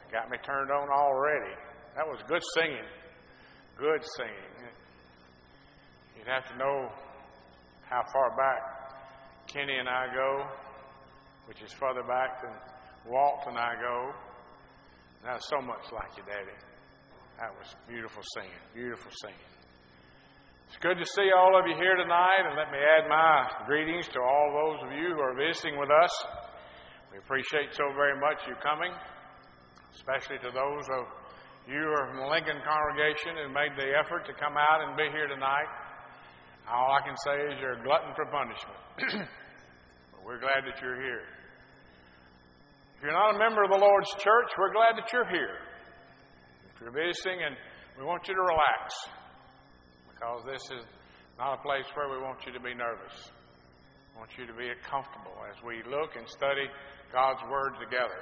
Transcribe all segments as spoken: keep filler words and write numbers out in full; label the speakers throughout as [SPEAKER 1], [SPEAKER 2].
[SPEAKER 1] Got me turned on already. That was good singing. Good singing. You'd have to know how far back Kenny and I go, which is further back than Walt and I go. That's so much like you, Daddy. That was beautiful singing. Beautiful singing. It's good to see all of you here tonight, and let me add my greetings to all those of you who are visiting with us. We appreciate so very much you coming, especially to those of you who are from the Lincoln congregation and made the effort to come out and be here tonight. All I can say is you're a glutton for punishment. But we're glad that you're here. If you're not a member of the Lord's church, we're glad that you're here. If you're visiting, and we want you to relax, because this is not a place where we want you to be nervous. We want you to be comfortable as we look and study God's Word together.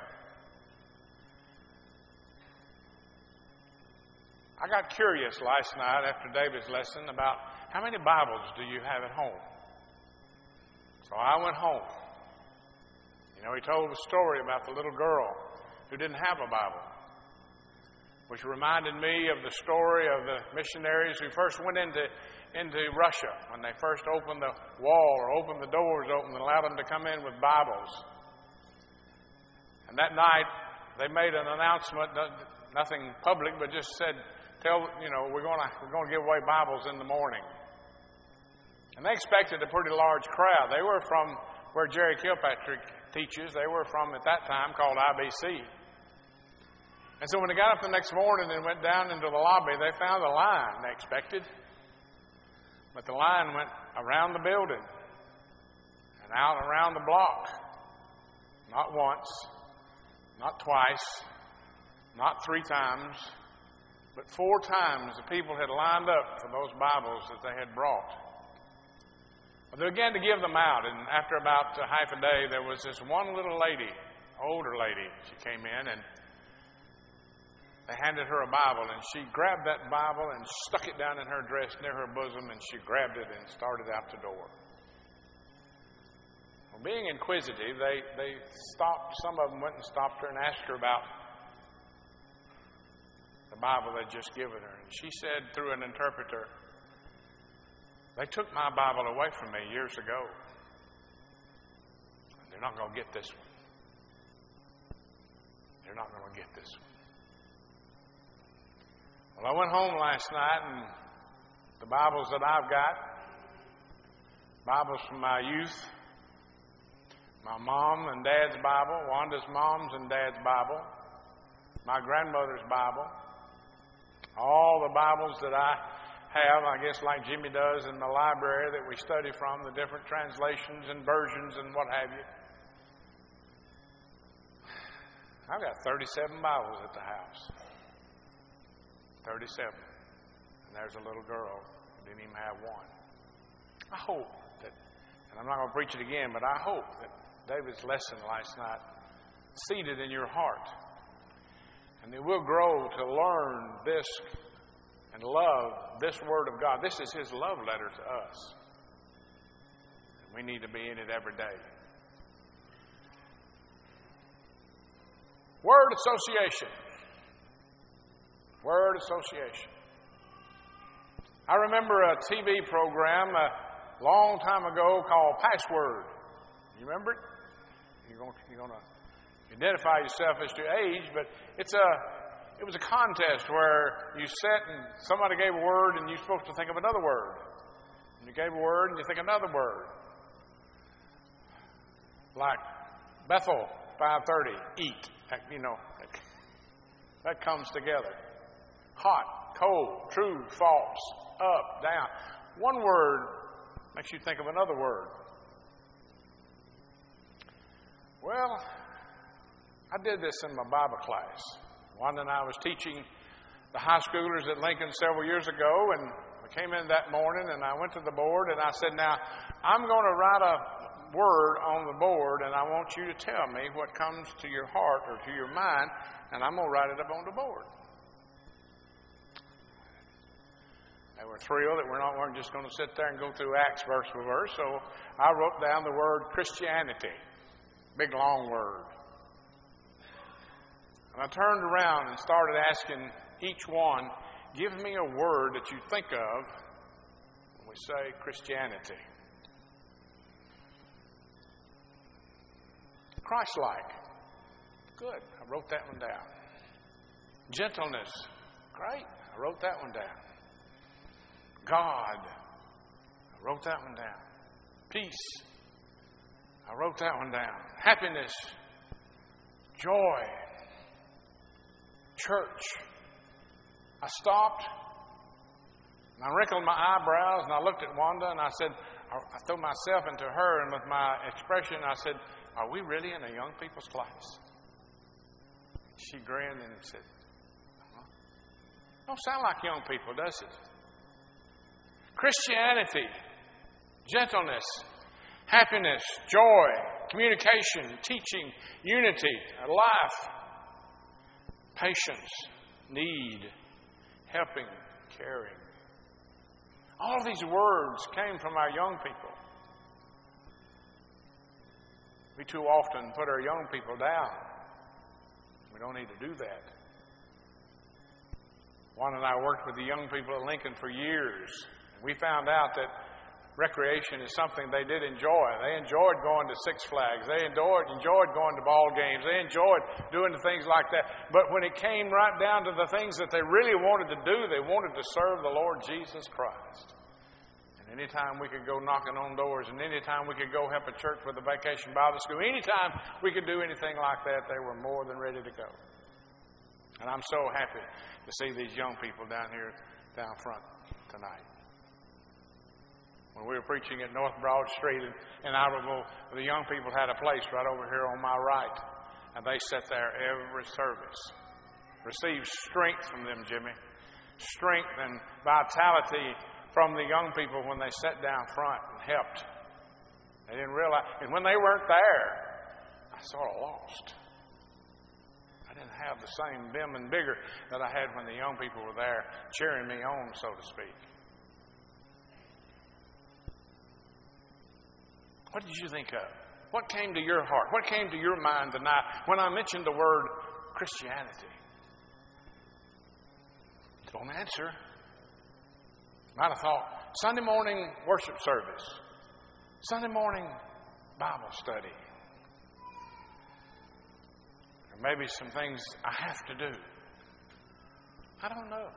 [SPEAKER 1] I got curious last night after David's lesson about how many Bibles do you have at home? So I went home. You know, he told the story about the little girl who didn't have a Bible, which reminded me of the story of the missionaries who first went into, into Russia when they first opened the wall or opened the doors open and allowed them to come in with Bibles. And that night, they made an announcement, nothing public, but just said, tell, you know, we're going to we're going to give away Bibles in the morning. And they expected a pretty large crowd. They were from where Jerry Kilpatrick teaches. They were from, at that time, called I B C. And so when they got up the next morning and went down into the lobby, they found a line they expected. But the line went around the building and out around the block. Not once, not twice, not three times, but four times the people had lined up for those Bibles that they had brought. Well, they began to give them out, and after about uh, half a day, there was this one little lady, older lady. She came in, and they handed her a Bible, and she grabbed that Bible and stuck it down in her dress near her bosom, and she grabbed it and started out the door. Well, being inquisitive, they, they stopped, some of them went and stopped her and asked her about the Bible they'd just given her. And she said through an interpreter, they took my Bible away from me years ago. They're not going to get this one. They're not going to get this one. Well, I went home last night, and the Bibles that I've got, Bibles from my youth, my mom and dad's Bible, Wanda's mom's and dad's Bible, my grandmother's Bible, all the Bibles that I have, I guess like Jimmy does in the library that we study from, the different translations and versions and what have you. I've got thirty-seven Bibles at the house. thirty-seven. And there's a little girl who didn't even have one. I hope that, and I'm not going to preach it again, but I hope that David's lesson last night seeded in your heart. And that we'll grow to learn this and love this Word of God. This is His love letter to us. And we need to be in it every day. Word association. Word association. I remember a T V program a long time ago called Password. You remember it? You're going, you're going to identify yourself as to your age, but it's a it was a contest where you sat and somebody gave a word and you're supposed to think of another word. And you gave a word and you think another word. Like Bethel, five thirty, eat. You know, that comes together. Hot, cold, true, false, up, down. One word makes you think of another word. Well, I did this in my Bible class. One and I was teaching the high schoolers at Lincoln several years ago, and I came in that morning and I went to the board and I said, now, I'm going to write a word on the board and I want you to tell me what comes to your heart or to your mind, and I'm going to write it up on the board. They were thrilled that we're not we're just going to sit there and go through Acts verse by verse, so I wrote down the word Christianity. Big long word. And I turned around and started asking each one, give me a word that you think of when we say Christianity. Christ-like. Good. I wrote that one down. Gentleness. Great. I wrote that one down. God. I wrote that one down. Peace. I wrote that one down. Happiness. Joy. Church. I stopped and I wrinkled my eyebrows and I looked at Wanda and I said, I threw myself into her, and with my expression I said, are we really in a young people's class? She grinned and said, uh-huh. Don't sound like young people, does it? Christianity, gentleness, happiness, joy, communication, teaching, unity, life, patience, need, helping, caring. All these words came from our young people. We too often put our young people down. We don't need to do that. Juan and I worked with the young people at Lincoln for years. We found out that recreation is something they did enjoy. They enjoyed going to Six Flags. They enjoyed, enjoyed going to ball games. They enjoyed doing the things like that. But when it came right down to the things that they really wanted to do, they wanted to serve the Lord Jesus Christ. And anytime we could go knocking on doors, and anytime we could go help a church with a vacation Bible school, anytime we could do anything like that, they were more than ready to go. And I'm so happy to see these young people down here, down front tonight. When we were preaching at North Broad Street in, in Iberville, the young people had a place right over here on my right. And they sat there every service. Received strength from them, Jimmy. Strength and vitality from the young people when they sat down front and helped. They didn't realize. And when they weren't there, I sort of lost. I didn't have the same vim and vigor that I had when the young people were there cheering me on, so to speak. What did you think of? What came to your heart? What came to your mind tonight when I mentioned the word Christianity? Don't answer. Might have thought Sunday morning worship service, Sunday morning Bible study, or maybe some things I have to do. I don't know.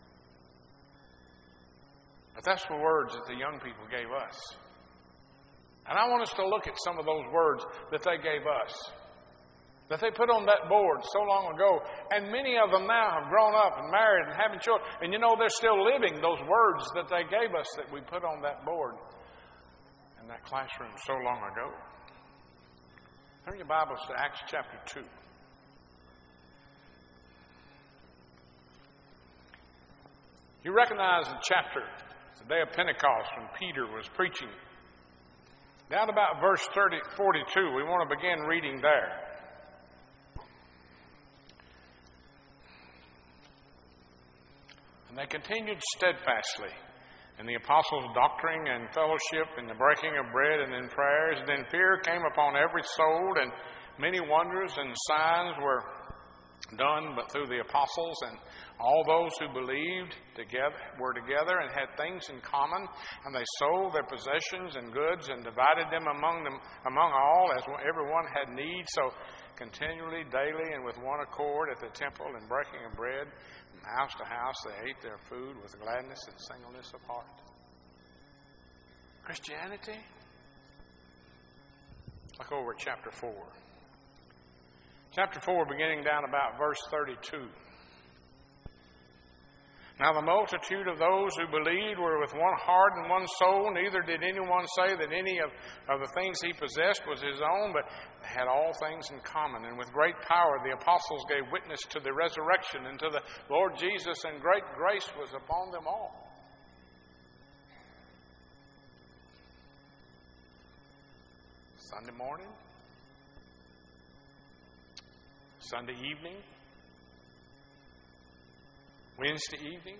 [SPEAKER 1] But that's the words that the young people gave us. And I want us to look at some of those words that they gave us, that they put on that board so long ago. And many of them now have grown up and married and having children. And you know, they're still living those words that they gave us that we put on that board in that classroom so long ago. Turn your Bibles to Acts chapter two. You recognize the chapter, it's the day of Pentecost when Peter was preaching. Down about verse thirty, forty-two, we want to begin reading there. And they continued steadfastly in the apostles' doctrine and fellowship, in the breaking of bread and in prayers. And then fear came upon every soul, and many wonders and signs were done but through the apostles. And all those who believed together were together and had things in common, and they sold their possessions and goods and divided them among them among all as everyone had need. So continually, daily, and with one accord at the temple and breaking of bread, from house to house, they ate their food with gladness and singleness of heart. Christianity? Look over at chapter four. Chapter four, beginning down about verse thirty-two. Now the multitude of those who believed were with one heart and one soul. Neither did anyone say that any of, of the things he possessed was his own, but they had all things in common. And with great power the apostles gave witness to the resurrection and to the Lord Jesus, and great grace was upon them all. Sunday morning, Sunday evening, Wednesday evening,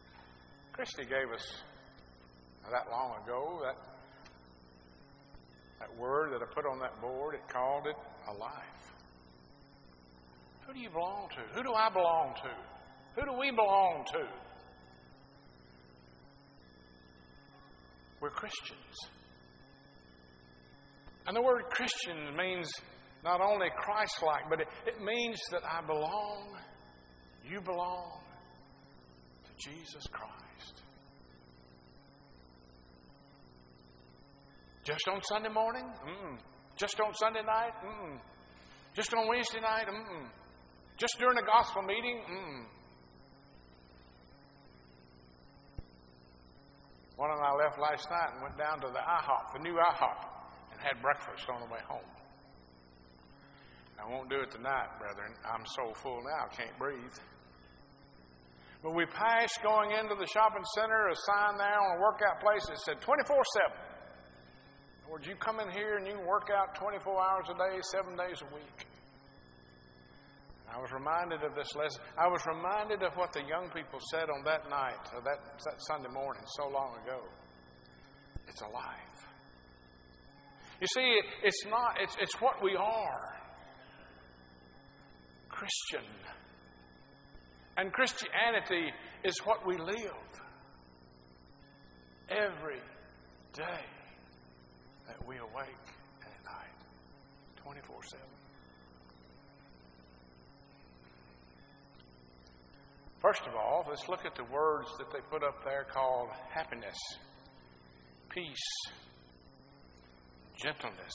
[SPEAKER 1] Christy gave us not that long ago that That word that I put on that board, it called it a life. Who do you belong to? Who do I belong to? Who do we belong to? We're Christians. And the word Christian means not only Christ-like, but it, it means that I belong, you belong to Jesus Christ. Just on Sunday morning? Mm-mm. Just on Sunday night? Mm-mm. Just on Wednesday night? Mm-mm. Just during a gospel meeting? Mm-mm. One and I left last night and went down to the IHOP, the new IHOP, and had breakfast on the way home. I won't do it tonight, brethren. I'm so full now, I can't breathe. But we passed going into the shopping center, a sign there on a workout place that said twenty-four seven. In other words, you come in here and you can work out twenty-four hours a day, seven days a week. I was reminded of this lesson. I was reminded of what the young people said on that night, or that, that Sunday morning, so long ago. It's a life. You see, it's not, it's, it's what we are. Christian. And Christianity is what we live every day that we awake at night, twenty-four seven. First of all, let's look at the words that they put up there called happiness, peace, gentleness.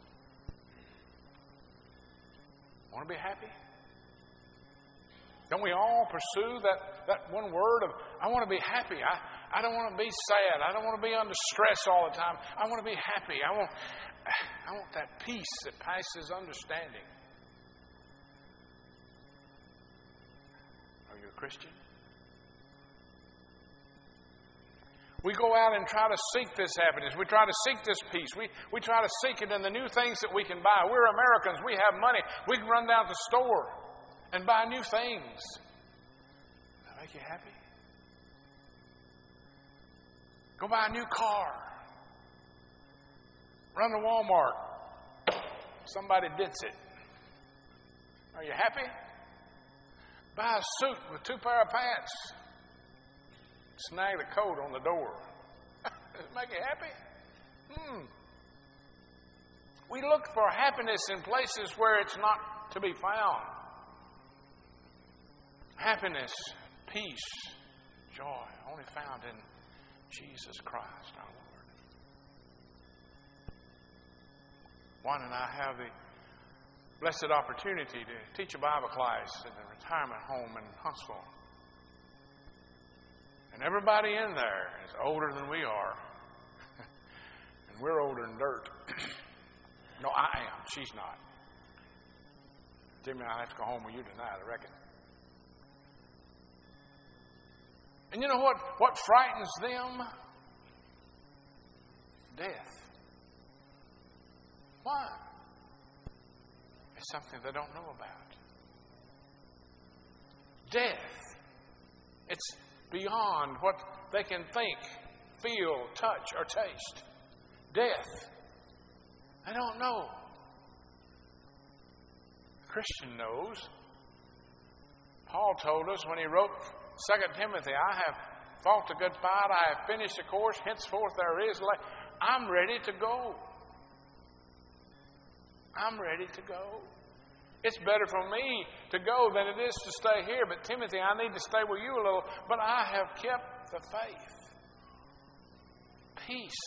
[SPEAKER 1] Want to be happy? Don't we all pursue that, that one word of, I want to be happy. I, I don't want to be sad. I don't want to be under stress all the time. I want to be happy. I want, I want that peace that passes understanding. Are you a Christian? We go out and try to seek this happiness. We try to seek this peace. We, we try to seek it in the new things that we can buy. We're Americans. We have money. We can run down to the store and buy new things. Does that make you happy? Go buy a new car. Run to Walmart. Somebody dents it. Are you happy? Buy a suit with two pair of pants. Snag the coat on the door. Does it make you happy? Hmm. We look for happiness in places where it's not to be found. Happiness, peace, joy, only found in Jesus Christ our Lord. Juan and I have the blessed opportunity to teach a Bible class in a retirement home in Huntsville. And everybody in there is older than we are. And we're older than dirt. No, I am. She's not. Jimmy, I'll have to go home with you tonight, I reckon. And you know what, what frightens them? Death. Why? It's something they don't know about. Death. It's beyond what they can think, feel, touch, or taste. Death. They don't know. The Christian knows. Paul told us when he wrote Second Timothy, I have fought the good fight, I have finished the course, henceforth there is life. I'm ready to go. I'm ready to go. It's better for me to go than it is to stay here. But Timothy, I need to stay with you a little. But I have kept the faith. Peace.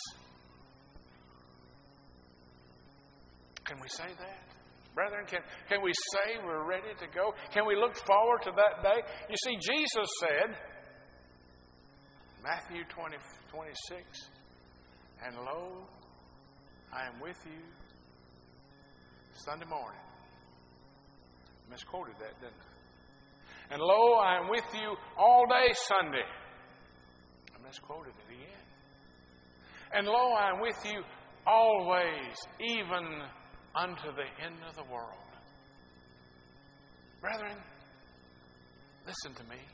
[SPEAKER 1] Can we say that? Brethren, can, can we say we're ready to go? Can we look forward to that day? You see, Jesus said, Matthew twenty, twenty-six, and lo, I am with you Sunday morning. I misquoted that, didn't I? And lo, I am with you all day Sunday. I misquoted it again. And lo, I am with you always, even unto the end of the world. Brethren, listen to me.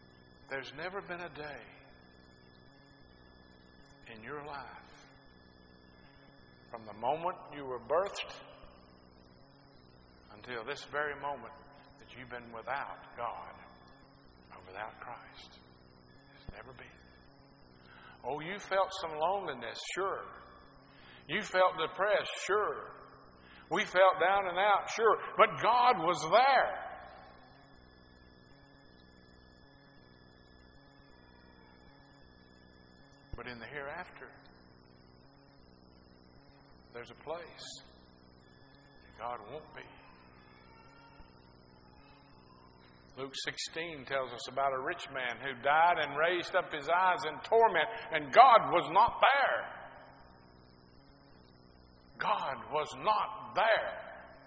[SPEAKER 1] There's never been a day in your life from the moment you were birthed until this very moment that you've been without God or without Christ. It's never been. Oh, you felt some loneliness, sure. You felt depressed, sure. We felt down and out, sure. But God was there. But in the hereafter, there's a place that God won't be. Luke sixteen tells us about a rich man who died and raised up his eyes in torment, and God was not there. God was not there.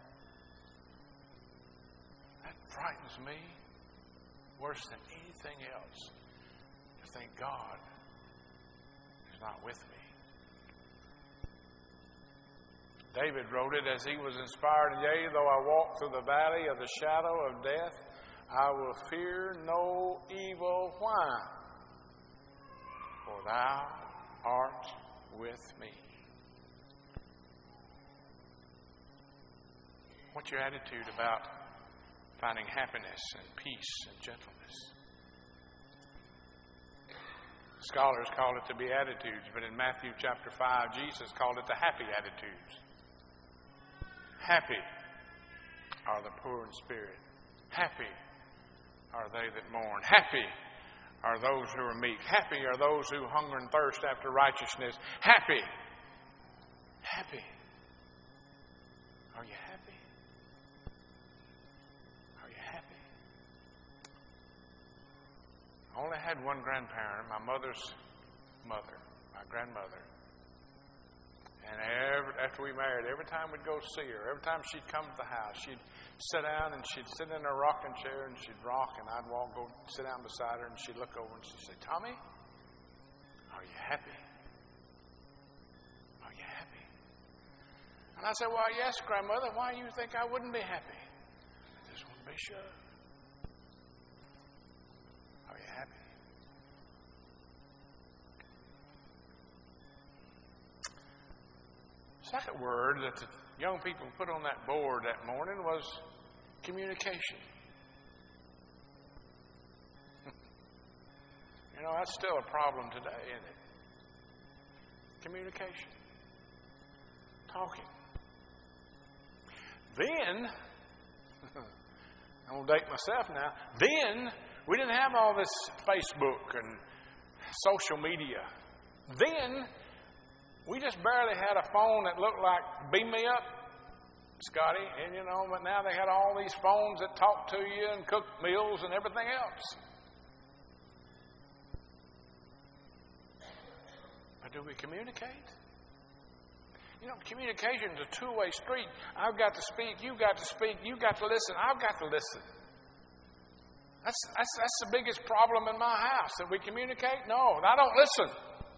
[SPEAKER 1] That frightens me worse than anything else, to think God is not with me. David wrote it as he was inspired, "Yea, though I walk through the valley of the shadow of death, I will fear no evil." Why? For thou art with me. What's your attitude about finding happiness and peace and gentleness? Scholars call it the Beatitudes, but in Matthew chapter five, Jesus called it the happy attitudes. Happy are the poor in spirit. Happy are they that mourn. Happy are those who are meek. Happy are those who hunger and thirst after righteousness. Happy. Happy. Are you happy? Are you happy? I only had one grandparent, my mother's mother, my grandmother. And every, after we married, every time we'd go see her, every time she'd come to the house, she'd sit down and she'd sit in her rocking chair and she'd rock, and I'd walk, go sit down beside her, and she'd look over and she'd say, "Tommy, are you happy? Are you happy?" And I said, "Well, yes, grandmother. Why do you think I wouldn't be happy?" I just want to be sure. Are you happy? Second word that the young people put on that board that morning was communication. You know, that's still a problem today, isn't it? Communication. Talking. Then, I'm going to date myself now, then we didn't have all this Facebook and social media. Then we just barely had a phone that looked like Beam Me Up, Scotty. And, you know, but now they had all these phones that talk to you and cook meals and everything else. But do we communicate? You know, communication is a two-way street. I've got to speak, you've got to speak, you've got to listen, I've got to listen. That's, that's, that's the biggest problem in my house, that we communicate. No, I don't listen.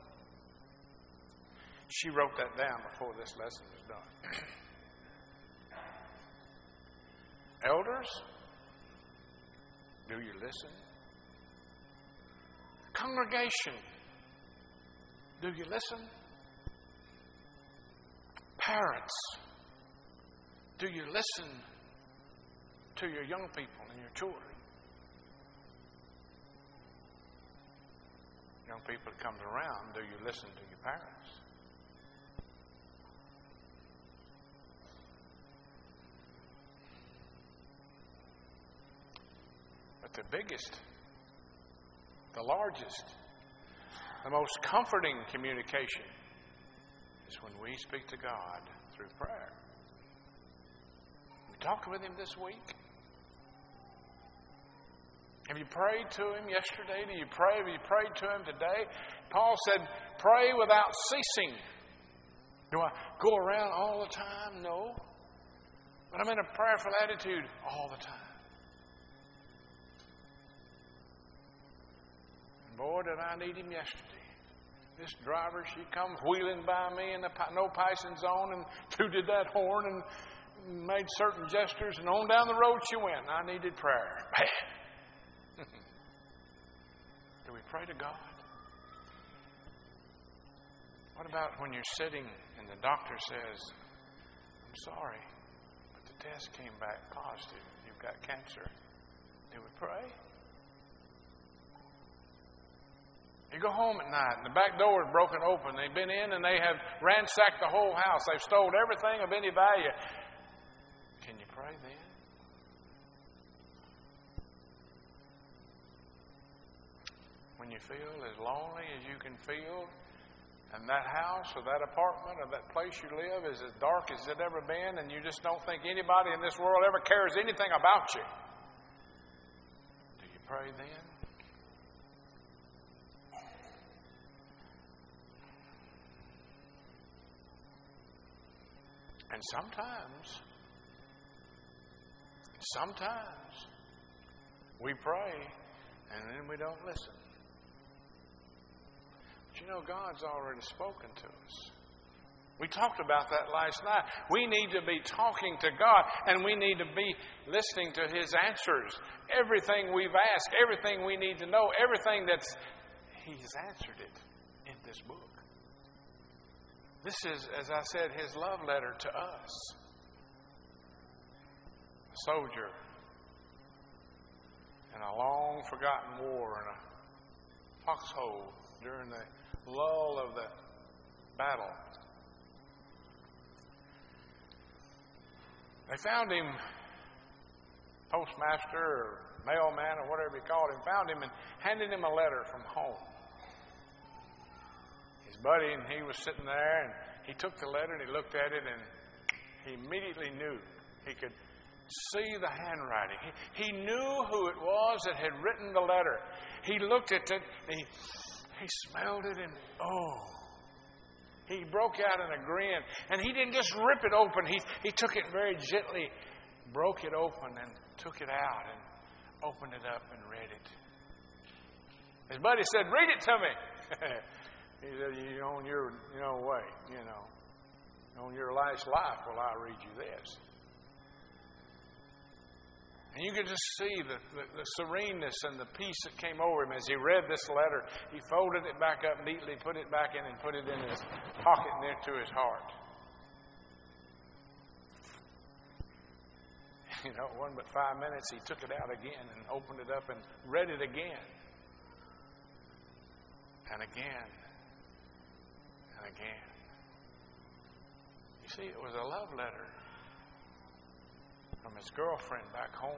[SPEAKER 1] She wrote that down before this lesson was done. Elders, do you listen? Congregation, do you listen? Parents, do you listen to your young people and your children? Young people that comes around, do you listen to your parents? But the biggest, the largest, the most comforting communication is when we speak to God through prayer. We talked with Him this week. Have you prayed to Him yesterday? Do you pray? Have you prayed to Him today? Paul said, pray without ceasing. Do I go around all the time? No. But I'm in a prayerful attitude all the time. And boy, did I need Him yesterday. This driver, she come wheeling by me in the no passing zone and tooted that horn and made certain gestures, and on down the road she went. I needed prayer. Do we pray to God? What about when you're sitting and the doctor says, I'm sorry, but the test came back positive. You've got cancer. Do we pray? You go home at night and the back door is broken open. They've been in and they have ransacked the whole house. They've stolen everything of any value. Can you pray then? When you feel as lonely as you can feel, and that house or that apartment or that place you live is as dark as it ever been, and you just don't think anybody in this world ever cares anything about you, do you pray then? And sometimes, sometimes we pray and then we don't listen. But you know, God's already spoken to us. We talked about that last night. We need to be talking to God, and we need to be listening to His answers. Everything we've asked, everything we need to know, everything that's, He's answered it in this book. This is, as I said, His love letter to us. A soldier in a long forgotten war in a foxhole during the lull of the battle. They found him, postmaster or mailman or whatever you called him, found him and handed him a letter from home. His buddy and he was sitting there, and he took the letter and he looked at it, and he immediately knew. He could see the handwriting. He, he knew who it was that had written the letter. He looked at it, and he, he smelled it, and oh, he broke out in a grin. And he didn't just rip it open. He, he took it very gently, broke it open, and took it out, and opened it up and read it. His buddy said, "Read it to me." He said, "You know, on your you know way, you know, on your last life, will I read you this?" And you could just see the, the, the sereneness and the peace that came over him as he read this letter. He folded it back up neatly, put it back in, and put it in his pocket near to his heart. You know, it wasn't but five minutes. He took it out again and opened it up and read it again. And again. And again. You see, it was a love letter from his girlfriend back home.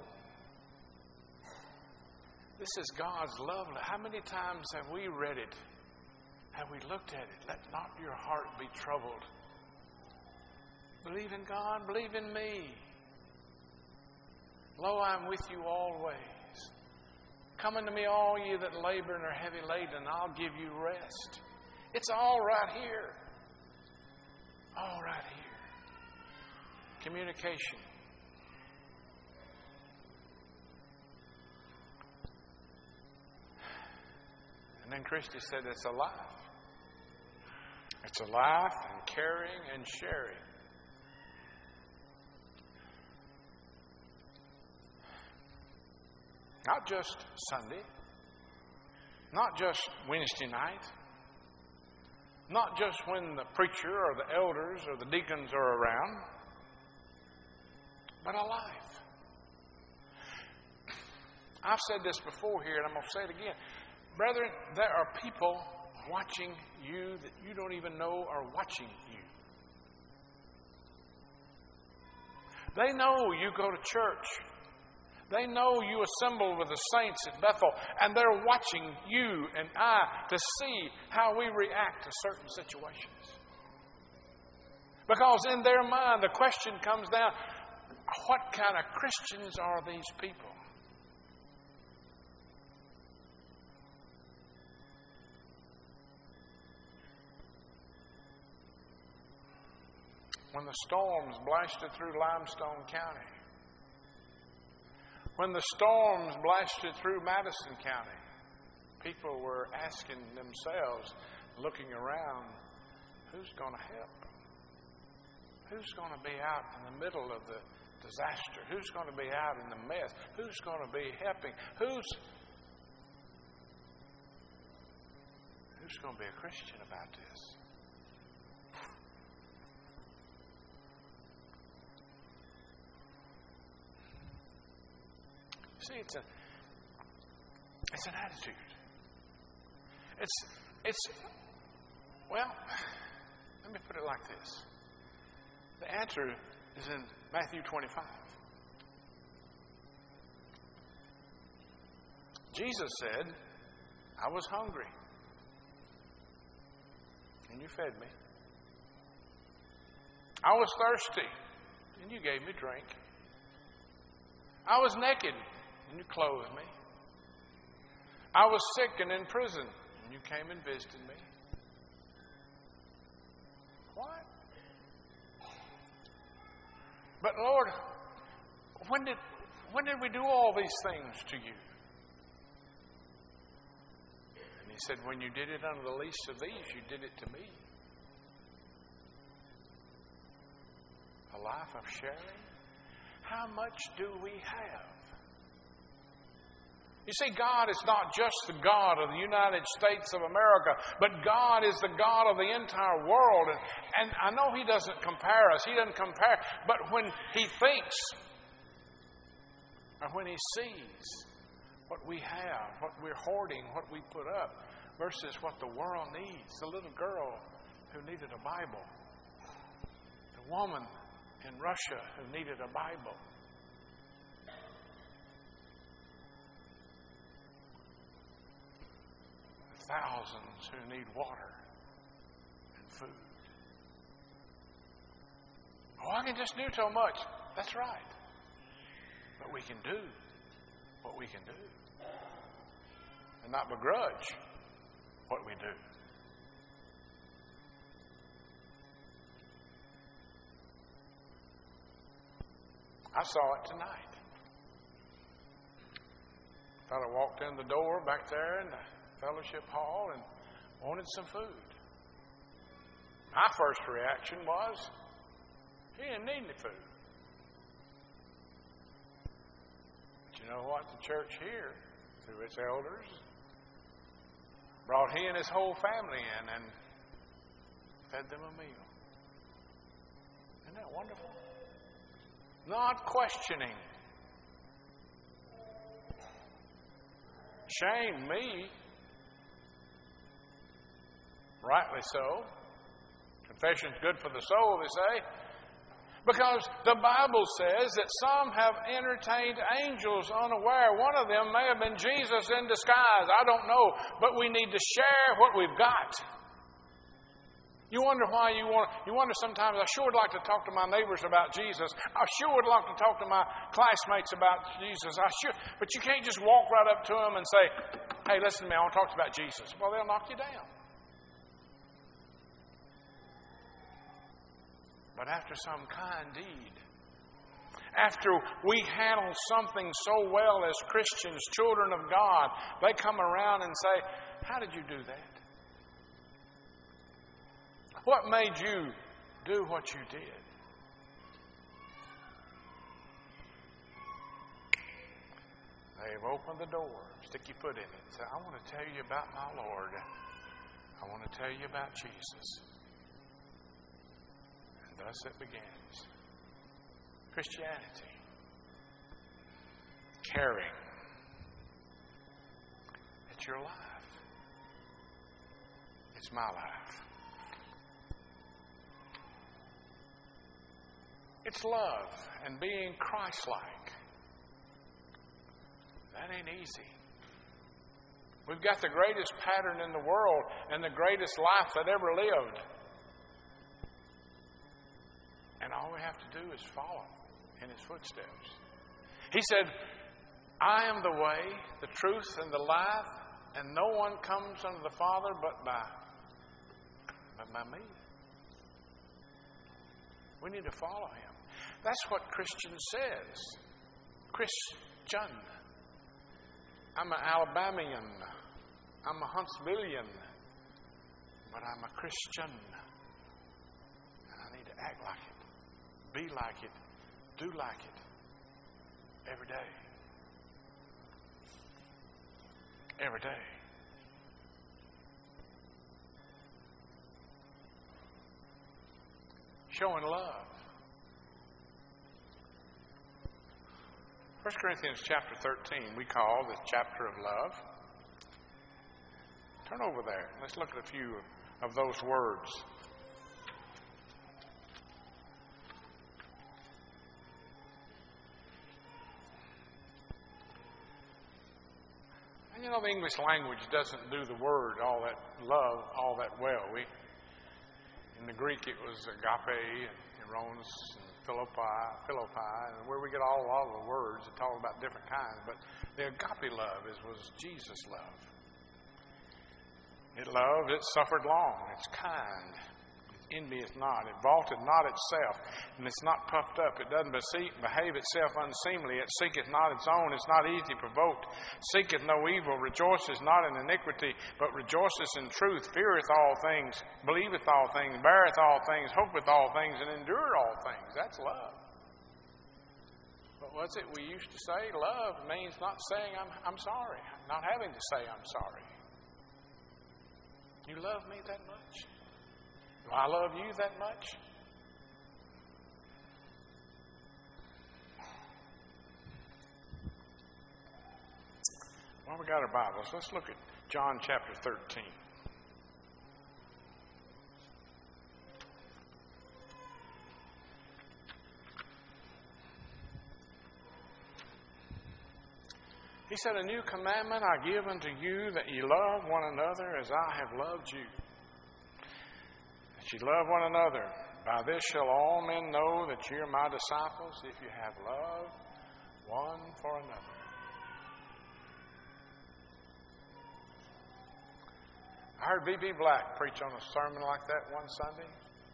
[SPEAKER 1] This is God's love letter. How many times have we read it? Have we looked at it? Let not your heart be troubled. Believe in God, believe in me. Lo, I'm with you always. Come unto me, all ye that labor and are heavy laden, and I'll give you rest. It's all right here. All right here. Communication. And then Christy said it's a life. It's a life and caring and sharing. Not just Sunday. Not just Wednesday night. Not just when the preacher or the elders or the deacons are around. But a life. I've said this before here, and I'm going to say it again. Brethren, there are people watching you that you don't even know are watching you. They know you go to church. They know you assemble with the saints at Bethel, and they're watching you and I to see how we react to certain situations. Because in their mind, the question comes down, what kind of Christians are these people? When the storms blasted through Limestone County, when the storms blasted through Madison County, people were asking themselves, looking around, who's going to help? Who's going to be out in the middle of the disaster? Who's going to be out in the mess? Who's going to be helping? Who's, who's going to be a Christian about this? see, it's a it's an attitude. It's it's well, let me put it like this. The answer is in Matthew twenty-five. Jesus said, I was hungry, and you fed me. I was thirsty, and you gave me drink. I was naked, and you clothed me. I was sick and in prison, and you came and visited me. What? But Lord, when did when did we do all these things to you? And he said, when you did it unto the least of these, you did it to me. A life of sharing. How much do we have? You see, God is not just the God of the United States of America, but God is the God of the entire world. And, and I know He doesn't compare us. He doesn't compare. But when He thinks, or when He sees what we have, what we're hoarding, what we put up, versus what the world needs. The little girl who needed a Bible. The woman in Russia who needed a Bible. Thousands who need water and food. Oh, I can just do so much. That's right. But we can do what we can do. And not begrudge what we do. I saw it tonight. Thought I walked in the door back there in the fellowship hall and wanted some food. My first reaction was, he didn't need any food. But you know what? The church here, through its elders, brought he and his whole family in and fed them a meal. Isn't that wonderful? Not questioning. Shame me. Rightly so. Confession's good for the soul, they say. Because the Bible says that some have entertained angels unaware. One of them may have been Jesus in disguise. I don't know. But we need to share what we've got. You wonder why you want, you wonder sometimes, I sure would like to talk to my neighbors about Jesus. I sure would like to talk to my classmates about Jesus. I sure, but you can't just walk right up to them and say, hey, listen to me, I want to talk to you about Jesus. Well, they'll knock you down. But after some kind deed, after we handle something so well as Christians, children of God, they come around and say, how did you do that? What made you do what you did? They've opened the door, stick your foot in it, and say, I want to tell you about my Lord. I want to tell you about Jesus. And thus it begins. Christianity. Caring. It's your life. It's my life. It's love and being Christ-like. That ain't easy. We've got the greatest pattern in the world and the greatest life that ever lived. And all we have to do is follow in His footsteps. He said, I am the way, the truth, and the life, and no one comes unto the Father but by, but by me. We need to follow Him. That's what Christian says. Christian. I'm an Alabamian. I'm a Huntsvillian. But I'm a Christian. And I need to act like it. Be like it. Do like it. Every day. Every day. Showing love. First Corinthians chapter thirteen, we call the chapter of love. Turn over there. Let's look at a few of those words. And you know, the English language doesn't do the word all that love all that well. We, in the Greek, it was agape and eros and philippi, philippi, and where we get all, all of the words, it's all about different kinds. But the agape love is was Jesus' love. It loved, it suffered long, it's kind, it envieth not, it vaulteth not itself, and it's not puffed up, it doesn't behave itself unseemly, it seeketh not its own, it's not easily provoked, seeketh no evil, rejoiceth not in iniquity, but rejoiceth in truth, feareth all things, believeth all things, beareth all things, hopeth all things, and endureth all things. That's love. But what's it we used to say? Love means not saying I'm, I'm sorry, not having to say I'm sorry. You love me that much? Do I love you that much? Well, we got our Bibles. Let's look at John chapter thirteen. He said, a new commandment I give unto you, that ye love one another as I have loved you. That ye love one another. By this shall all men know that ye are my disciples, if you have love one for another. I heard B B Black preach on a sermon like that one Sunday.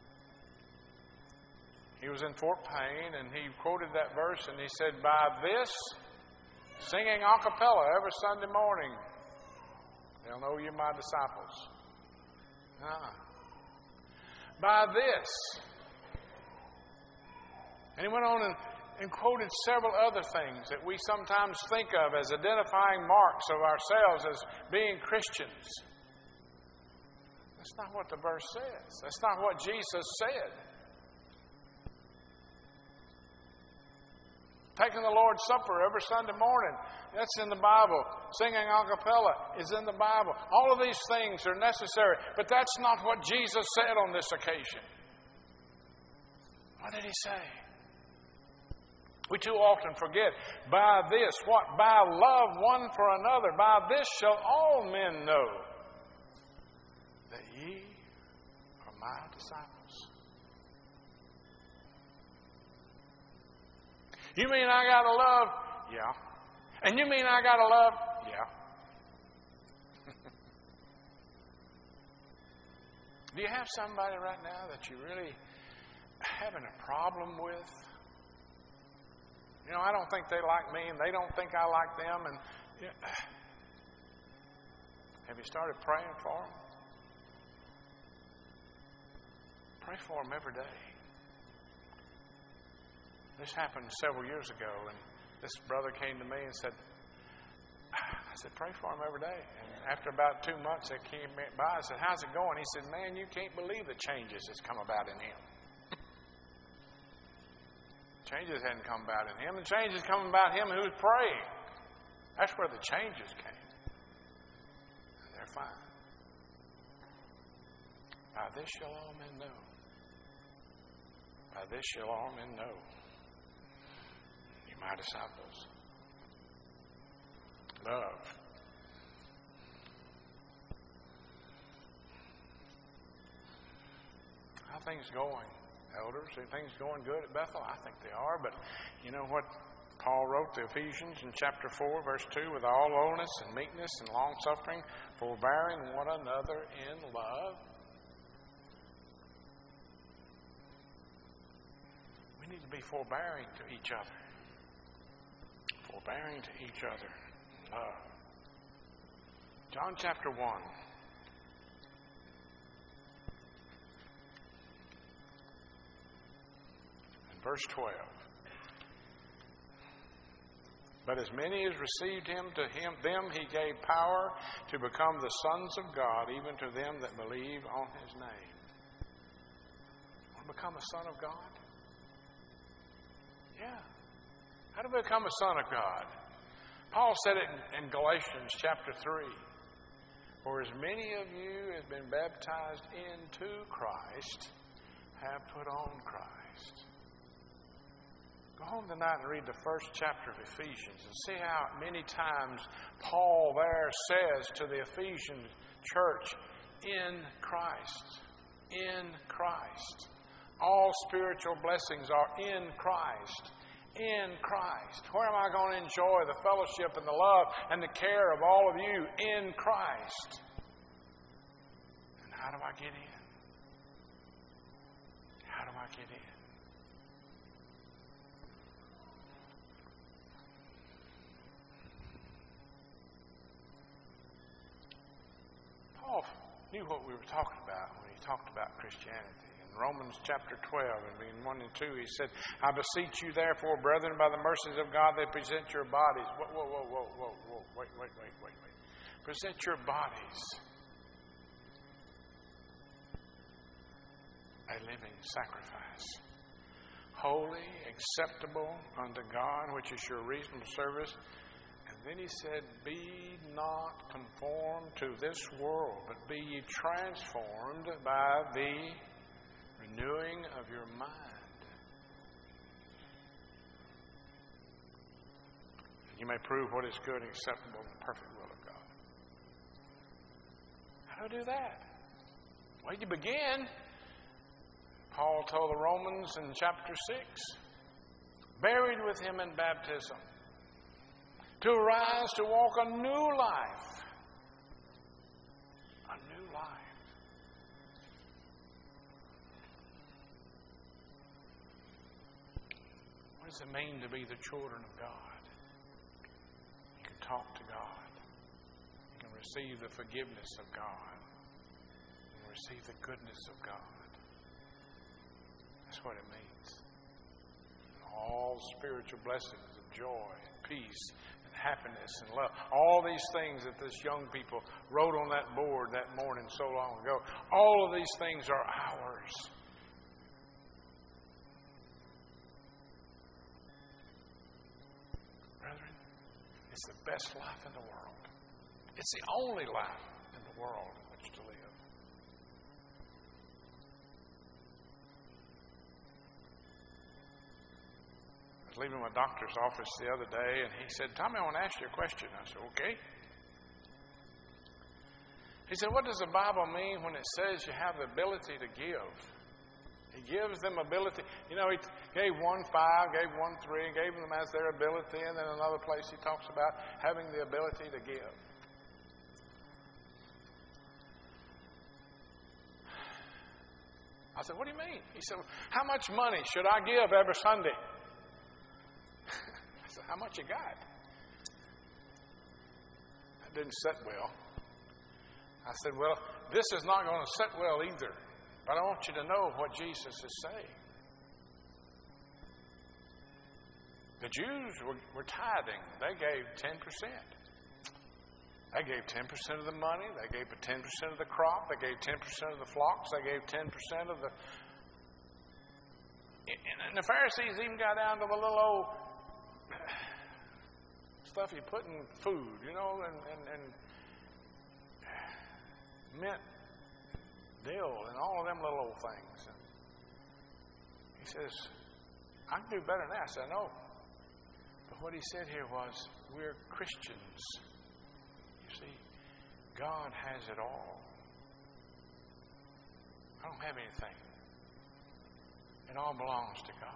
[SPEAKER 1] He was in Fort Payne, and he quoted that verse, and he said, by this, singing a cappella every Sunday morning, they'll know you're my disciples. Ah. By this. And he went on and, and quoted several other things that we sometimes think of as identifying marks of ourselves as being Christians. That's not what the verse says. That's not what Jesus said. Taking the Lord's Supper every Sunday morning, that's in the Bible. Singing a cappella is in the Bible. All of these things are necessary, but that's not what Jesus said on this occasion. What did he say? We too often forget. By this, what? By love one for another. By this shall all men know that ye are my disciples. You mean I got to love? Yeah. And you mean I got to love? Yeah. Do you have somebody right now that you're really having a problem with? You know, I don't think they like me, and they don't think I like them. And you know, have you started praying for them? Pray for them every day. This happened several years ago, and this brother came to me and said, I said, pray for him every day. And after about two months, I came by and said, how's it going? He said, man, you can't believe the changes that's come about in him. Changes hadn't come about in him. The changes come about him who's praying. That's where the changes came. And they're fine. By this shall all men know. By this shall all men know. My disciples. Love. How are things going, elders? Are things going good at Bethel? I think they are, but you know what Paul wrote to Ephesians in chapter four, verse two, with all lowliness and meekness and long-suffering, forbearing one another in love. We need to be forbearing to each other. Forbearing to each other. Love. John chapter one. And verse twelve. But as many as received him, to him them he gave power to become the sons of God, even to them that believe on his name. Want to become a son of God? Yeah. How to become a son of God? Paul said it in, in Galatians chapter three. For as many of you as have been baptized into Christ have put on Christ. Go home tonight and read the first chapter of Ephesians and see how many times Paul there says to the Ephesian church, in Christ, in Christ. All spiritual blessings are in Christ, in Christ. Where am I going to enjoy the fellowship and the love and the care of all of you? In Christ. And how do I get in? How do I get in? Paul knew what we were talking about when he talked about Christianity. In Romans chapter twelve, and in one and two, he said, I beseech you therefore, brethren, by the mercies of God, that present your bodies. Whoa, whoa, whoa, whoa, whoa, whoa. Wait, wait, wait, wait, wait. Present your bodies a living sacrifice, holy, acceptable unto God, which is your reasonable service. And then he said, be not conformed to this world, but be ye transformed by the renewing of your mind. You may prove what is good and acceptable and the perfect will of God. How do I do that? Well, you begin. Paul told the Romans in chapter six, buried with him in baptism, to arise to walk a new life. A new life. What does it mean to be the children of God? You can talk to God. You can receive the forgiveness of God. You can receive the goodness of God. That's what it means. All spiritual blessings of joy, peace, and happiness and love. All these things that this young people wrote on that board that morning so long ago. All of these things are ours. Brethren, it's the best life in the world. It's the only life in the world in which to live. I was leaving my doctor's office the other day, and he said, Tommy, I want to ask you a question. I said, okay. He said, what does the Bible mean when it says you have the ability to give? He gives them ability. You know, he gave one five, gave one three, gave them as their ability, and then another place he talks about having the ability to give. I said, what do you mean? He said, how much money should I give every Sunday? I said, how much you got? That didn't sit well. I said, well, this is not going to sit well either. But I want you to know what Jesus is saying. The Jews were, were tithing. They gave ten percent. They gave ten percent of the money. They gave ten percent of the crop. They gave ten percent of the flocks. They gave ten percent of the... And the Pharisees even got down to the little old stuff you put in food, you know, and, and, and mint, dill, and all of them little old things. And he says, I can do better than that. I said, no. But what he said here was, we're Christians. You see, God has it all. I don't have anything. It all belongs to God.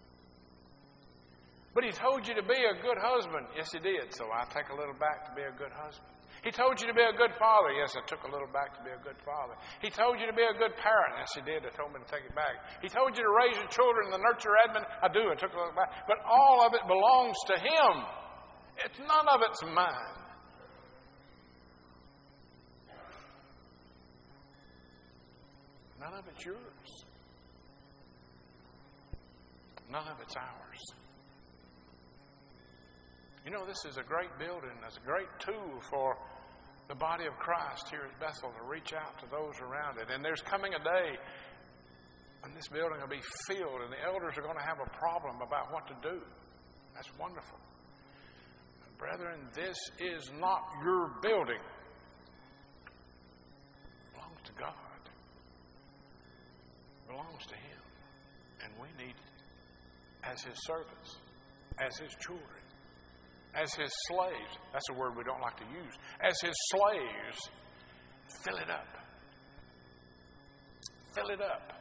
[SPEAKER 1] But he told you to be a good husband. Yes, he did. So I take a little back to be a good husband. He told you to be a good father. Yes, I took a little back to be a good father. He told you to be a good parent. Yes, he did. I told me to take it back. He told you to raise your children in the nurture admin. I do. I took a little back. But all of it belongs to him. It's none of it's mine. None of it's yours. None of it's ours. You know, this is a great building. It's a great tool for the body of Christ here at Bethel to reach out to those around it. And there's coming a day when this building will be filled and the elders are going to have a problem about what to do. That's wonderful. But brethren, this is not your building. It belongs to God. It belongs to Him. And we need, as His servants, as His children, as His slaves, that's a word we don't like to use, as His slaves, fill it up. Fill it up.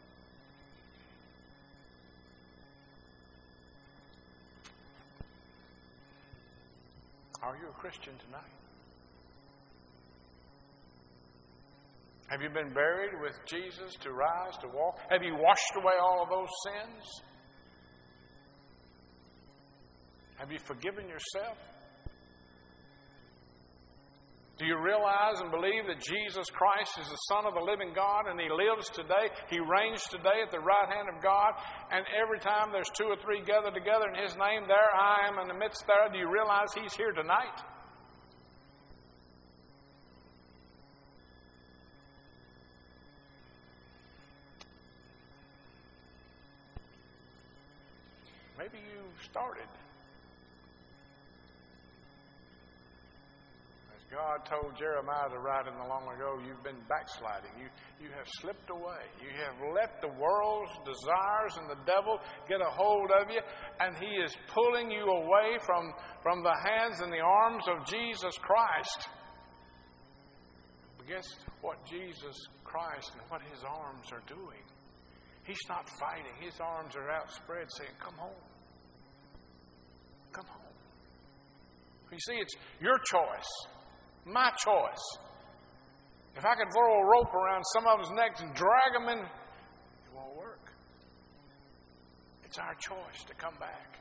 [SPEAKER 1] Are you a Christian tonight? Have you been buried with Jesus to rise, to walk? Have you washed away all of those sins? Have you forgiven yourself? Do you realize and believe that Jesus Christ is the Son of the living God and He lives today? He reigns today at the right hand of God. And every time there's two or three gathered together in His name, there I am in the midst there. Do you realize He's here tonight? Maybe you started. God told Jeremiah to write in the long ago, you've been backsliding. You, you have slipped away. You have let the world's desires and the devil get a hold of you, and he is pulling you away from, from the hands and the arms of Jesus Christ. But guess what Jesus Christ and what His arms are doing? He's not fighting. His arms are outspread saying, come home. Come home. You see, it's your choice. My choice. If I could throw a rope around some of us necks and drag them in, it won't work. It's our choice to come back.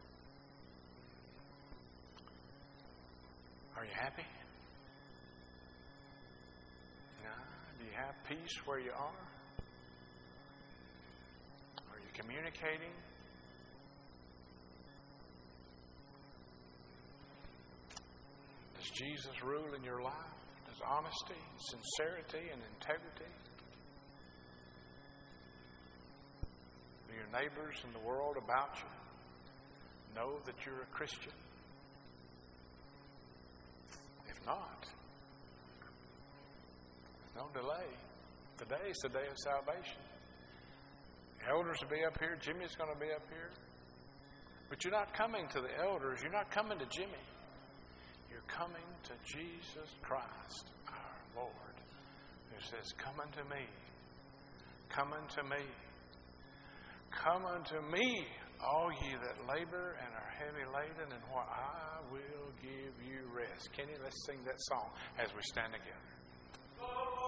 [SPEAKER 1] Are you happy? No? Do you have peace where you are? Are you communicating? Does Jesus rule in your life? Does honesty, sincerity, and integrity? Do your neighbors and the world about you know that you're a Christian? If not, no delay. Today is the day of salvation. The elders will be up here. Jimmy's going to be up here. But you're not coming to the elders. You're not coming to Jimmy. You're coming to Jesus Christ, our Lord, who says, come unto me. Come unto me. Come unto me, all ye that labor and are heavy laden, and what I will give you rest. Kenny, let's sing that song as we stand together.